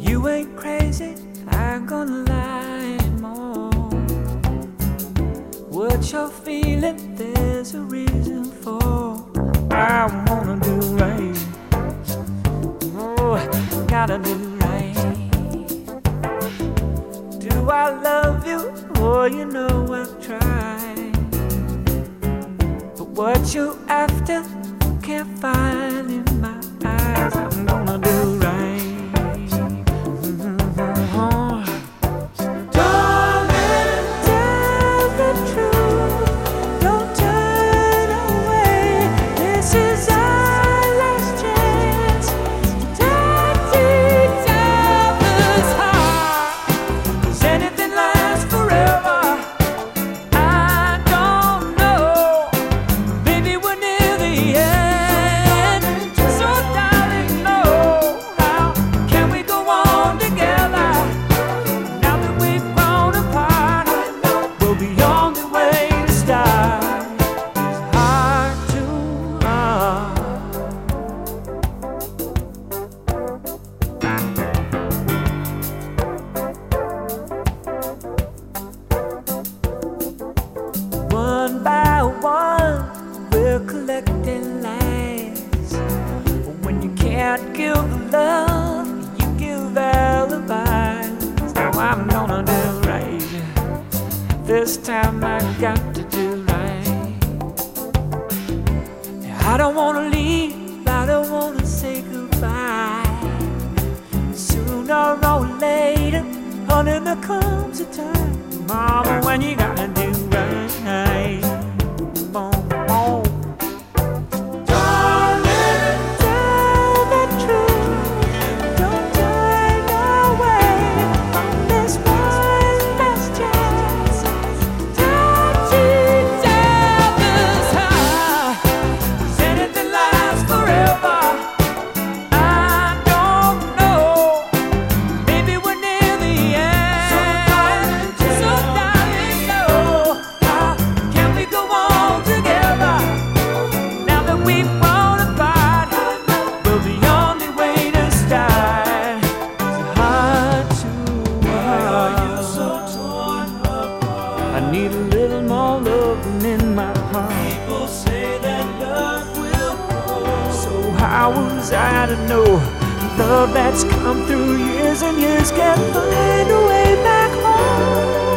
You ain't crazy, I'm gonna lie anymore. What you're feeling, there's a reason for. I wanna do right. Oh, gotta do right. Do I love you? Oh, you know I've tried. But what you after, can't find in my eyes. I'm gonna do right. One by one, we're collecting lies. When you can't give love, you give alibis. Now I'm gonna do right. This time I got to do right. I don't wanna leave, I don't wanna say goodbye. Sooner or later, honey, there comes a time, mama, when you gotta do right. Boom, boom. Darling, tell the truth. Don't turn away from this one last chance. Touching devil's heart. 'Cause anything lasts forever. I don't know. Maybe we're near the end. So darling, know. How can we go on together? Now that we've grown apart, well, the only way to start is heart to heart. You're so torn apart. I need a little more loving in my heart. People say that love will grow. So how was I to know love that's come through years and years can't find a way back home?